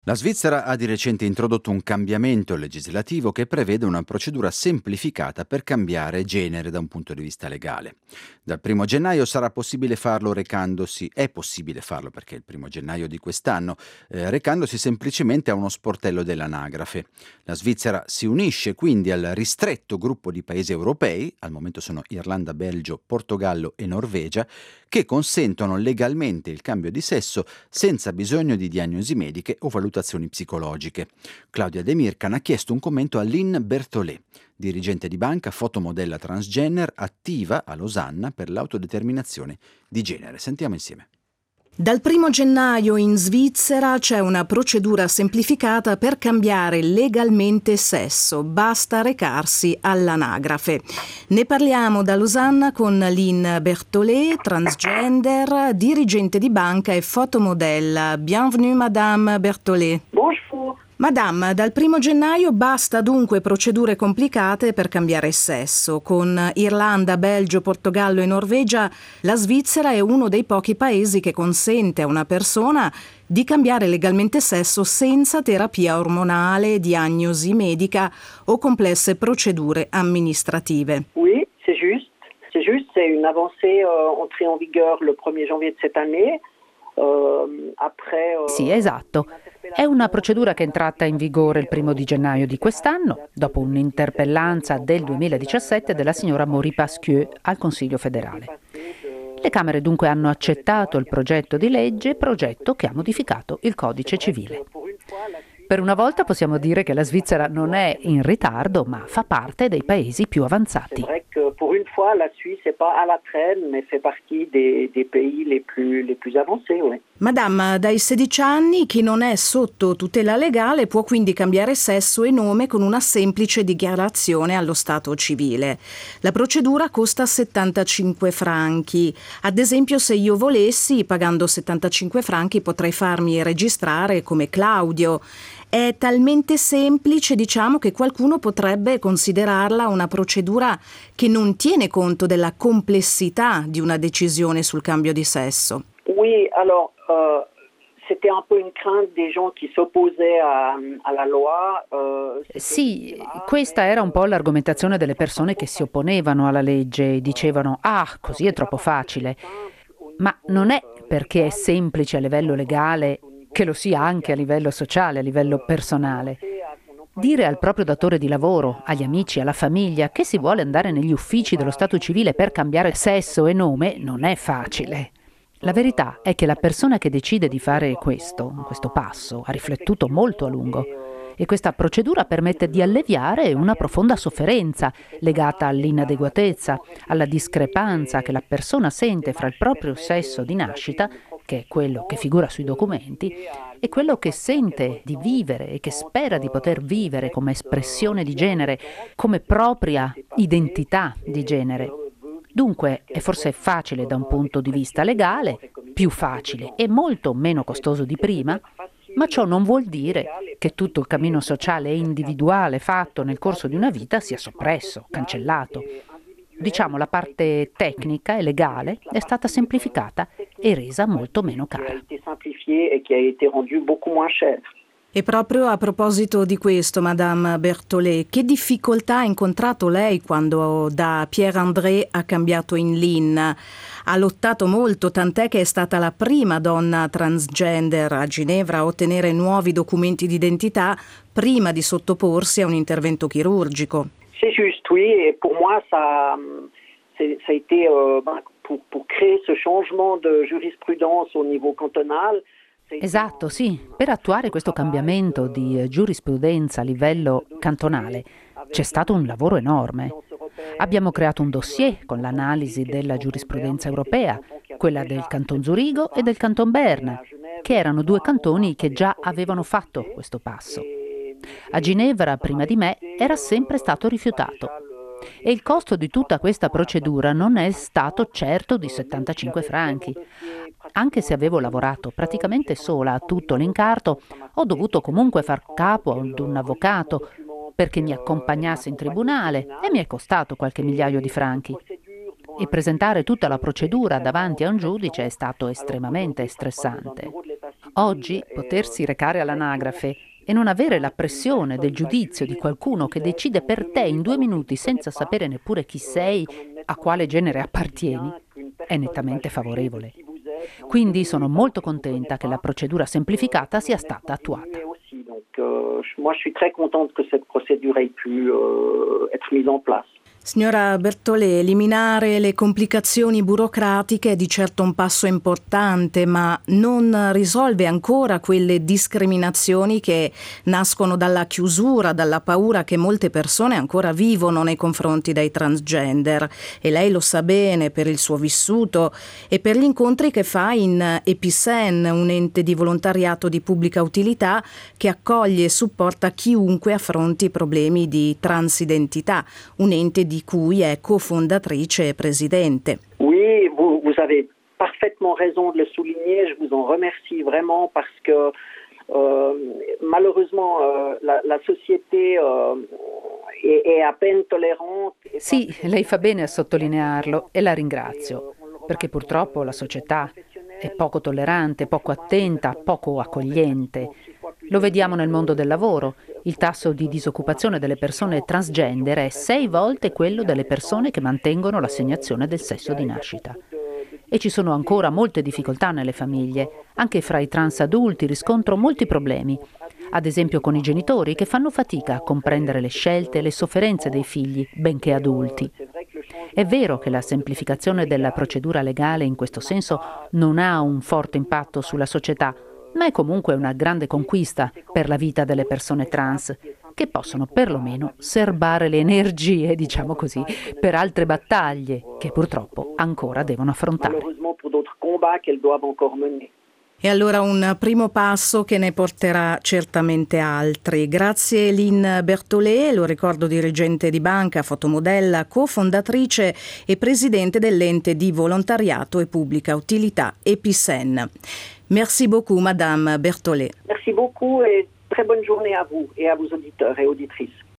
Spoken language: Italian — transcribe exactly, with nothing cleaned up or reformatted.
La Svizzera ha di recente introdotto un cambiamento legislativo che prevede una procedura semplificata per cambiare genere da un punto di vista legale. Dal primo gennaio sarà possibile farlo recandosi, è possibile farlo perché è il primo gennaio di quest'anno, eh, recandosi semplicemente a uno sportello dell'anagrafe. La Svizzera si unisce quindi al ristretto gruppo di paesi europei, al momento sono Irlanda, Belgio, Portogallo e Norvegia, che consentono legalmente il cambio di sesso senza bisogno di diagnosi mediche o valutazioni psicologiche. Claudia De Mircan ha chiesto un commento a Lynn Berthollet, dirigente di banca, fotomodella transgender, attiva a Losanna per l'autodeterminazione di genere. Sentiamo insieme. Dal primo gennaio in Svizzera c'è una procedura semplificata per cambiare legalmente sesso, basta recarsi all'anagrafe. Ne parliamo da Losanna con Lynn Berthollet, transgender, dirigente di banca e fotomodella. Bienvenue Madame Berthollet. Bonjour. Madame, dal primo gennaio basta dunque procedure complicate per cambiare sesso. Con Irlanda, Belgio, Portogallo e Norvegia, la Svizzera è uno dei pochi paesi che consente a una persona di cambiare legalmente sesso senza terapia ormonale, diagnosi medica o complesse procedure amministrative. Oui, c'est juste. C'est juste, c'est une avancée euh, entrée en vigueur le premier janvier de cette année. Uh, après, uh, Sì, esatto. È una procedura che è entrata in vigore il primo di gennaio di quest'anno, dopo un'interpellanza del duemiladiciassette della signora Maury Pasquieu al Consiglio federale. Le Camere dunque hanno accettato il progetto di legge, progetto che ha modificato il codice civile. Per una volta possiamo dire che la Svizzera non è in ritardo, ma fa parte dei paesi più avanzati. C'est vrai que pour une fois la Suisse n'est pas à la traîne, mais fait partie des, des pays les plus, les plus avancés. Oui. Madame, dai sedici anni chi non è sotto tutela legale può quindi cambiare sesso e nome con una semplice dichiarazione allo stato civile. La procedura costa settantacinque franchi. Ad esempio, se io volessi, pagando settantacinque franchi, potrei farmi registrare come Claudio. È talmente semplice, diciamo, che qualcuno potrebbe considerarla una procedura che non tiene conto della complessità di una decisione sul cambio di sesso. Oui, alors euh, c'était un peu une crainte des gens qui s'opposaient à, à la loi. Euh, Sì, questa era un po' l'argomentazione delle persone che si opponevano alla legge e dicevano «Ah, così è troppo facile». Ma non è perché è semplice a livello legale che lo sia anche a livello sociale, a livello personale. Dire al proprio datore di lavoro, agli amici, alla famiglia che si vuole andare negli uffici dello Stato civile per cambiare sesso e nome non è facile. La verità è che la persona che decide di fare questo, questo passo, ha riflettuto molto a lungo. E questa procedura permette di alleviare una profonda sofferenza legata all'inadeguatezza, alla discrepanza che la persona sente fra il proprio sesso di nascita, che è quello che figura sui documenti, e quello che sente di vivere e che spera di poter vivere come espressione di genere, come propria identità di genere. Dunque è forse facile da un punto di vista legale, più facile e molto meno costoso di prima, ma ciò non vuol dire che tutto il cammino sociale e individuale fatto nel corso di una vita sia soppresso, cancellato. Diciamo, la parte tecnica e legale è stata semplificata e resa molto meno cara. E proprio a proposito di questo, Madame Berthollet, che difficoltà ha incontrato lei quando da Pierre-André ha cambiato in Lynn? Ha lottato molto, tant'è che è stata la prima donna transgender a Ginevra a ottenere nuovi documenti d'identità prima di sottoporsi a un intervento chirurgico. C'est juste, oui, et pour moi, ça, c'est, ça a été, euh, pour, pour créer ce changement de jurisprudence au niveau cantonal. Esatto, sì. Per attuare questo cambiamento di giurisprudenza a livello cantonale c'è stato un lavoro enorme. Abbiamo creato un dossier con l'analisi della giurisprudenza europea, quella del Canton Zurigo e del Canton Berne, che erano due cantoni che già avevano fatto questo passo. A Ginevra, prima di me, era sempre stato rifiutato. E il costo di tutta questa procedura non è stato certo di settantacinque franchi. Anche se avevo lavorato praticamente sola a tutto l'incarto, ho dovuto comunque far capo ad un avvocato perché mi accompagnasse in tribunale e mi è costato qualche migliaio di franchi. E presentare tutta la procedura davanti a un giudice è stato estremamente stressante. Oggi potersi recare all'anagrafe e non avere la pressione del giudizio di qualcuno che decide per te in due minuti senza sapere neppure chi sei, a quale genere appartieni, è nettamente favorevole. Quindi sono molto contenta che la procedura semplificata sia stata attuata. Moi, je suis très contente que cette procédure ait pu euh, être mise en place. Signora Bertolé, eliminare le complicazioni burocratiche è di certo un passo importante, ma non risolve ancora quelle discriminazioni che nascono dalla chiusura, dalla paura che molte persone ancora vivono nei confronti dei transgender. E lei lo sa bene per il suo vissuto e per gli incontri che fa in Episen, un ente di volontariato di pubblica utilità che accoglie e supporta chiunque affronti problemi di transidentità, un ente di cui è cofondatrice e presidente. Oui, vous, vous avez parfaitement raison de le souligner, je vous en remercie vraiment parce que euh, malheureusement euh, la, la société euh, è, è à peine tolérante. Sì, lei fa bene a sottolinearlo e la ringrazio, perché purtroppo la società è poco tollerante, poco attenta, poco accogliente. Lo vediamo nel mondo del lavoro. Il tasso di disoccupazione delle persone transgender è sei volte quello delle persone che mantengono l'assegnazione del sesso di nascita. E ci sono ancora molte difficoltà nelle famiglie. Anche fra i trans adulti riscontro molti problemi, ad esempio con i genitori che fanno fatica a comprendere le scelte e le sofferenze dei figli, benché adulti. È vero che la semplificazione della procedura legale in questo senso non ha un forte impatto sulla società, ma è comunque una grande conquista per la vita delle persone trans, che possono perlomeno serbare le energie, diciamo così, per altre battaglie che purtroppo ancora devono affrontare. E allora un primo passo che ne porterà certamente altri. Grazie Lynn Bertolé, lo ricordo dirigente di banca, fotomodella, cofondatrice e presidente dell'ente di volontariato e pubblica utilità Episen. Merci beaucoup Madame Bertolé. Merci beaucoup et très bonne journée à vous et à vos auditeurs et auditrices.